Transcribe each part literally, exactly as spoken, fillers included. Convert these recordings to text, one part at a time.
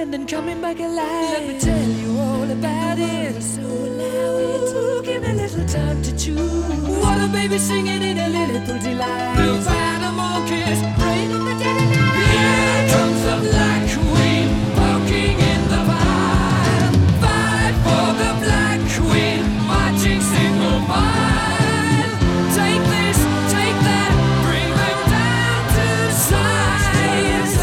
and then coming back alive. Let me tell you all about it. So allow it to give me a little time to choose. What a baby singing in a Liverpool delight. Blue animal kiss, rain in the dead of night. Here comes the Black Queen, walking in the fire. Fight for the Black Queen, marching single file. Take this, take that, bring them down to size.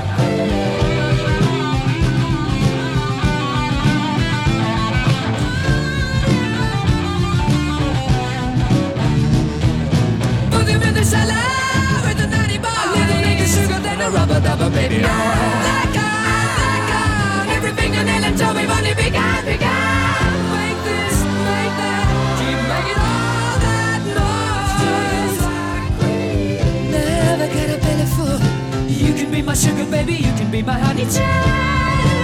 Put them in the cellar with a natty bar. A little liquor, sugar, then a rubber dubber, baby. Black on, black on, every fingernail and toe we've only begun, begun. Make this, make that, keep making all that noise. Never get a belly full. You can be my sugar baby, you can be my honey child.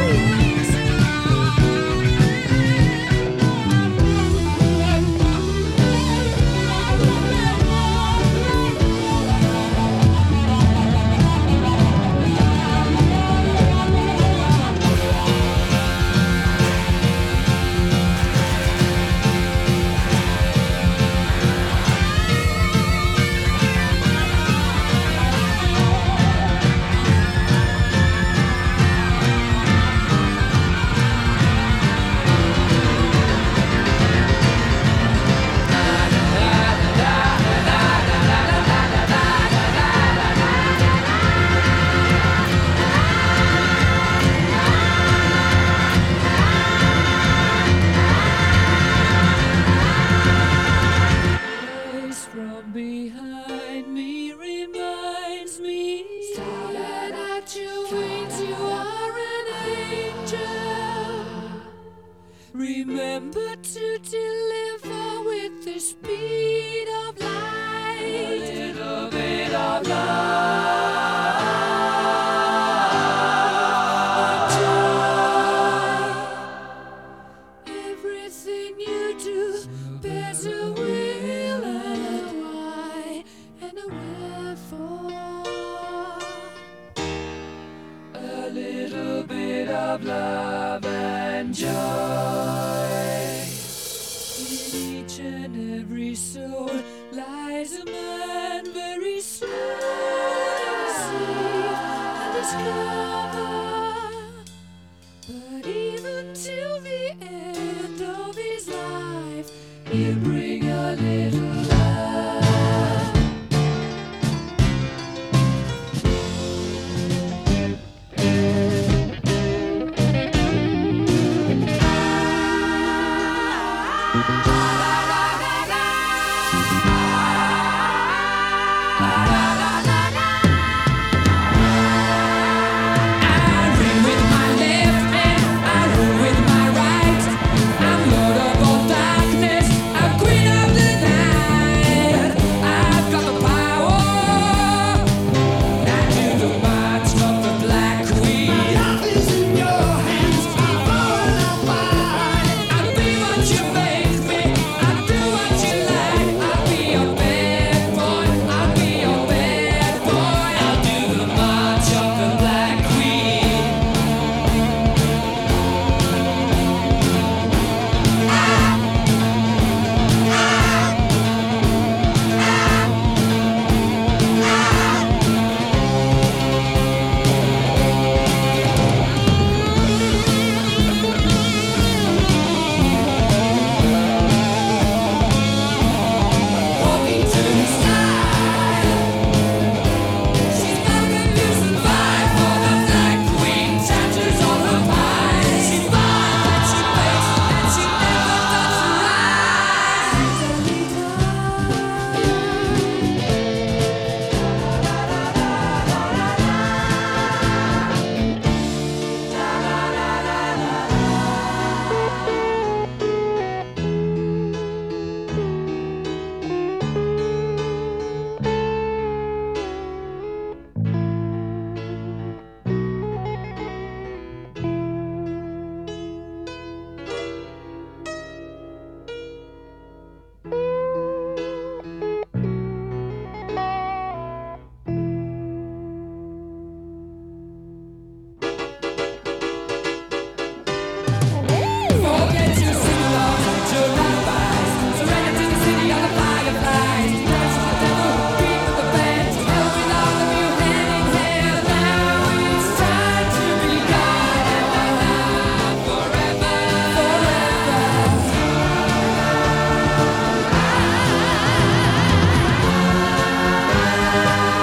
From behind me reminds me that at your wings you are an angel. Remember to deliver with the speed of light. A little bit of love, joy. Everything you do bears a will and a why and a wherefore. A little bit of love and joy. In each and every soul lies a man very soon to receive and discover.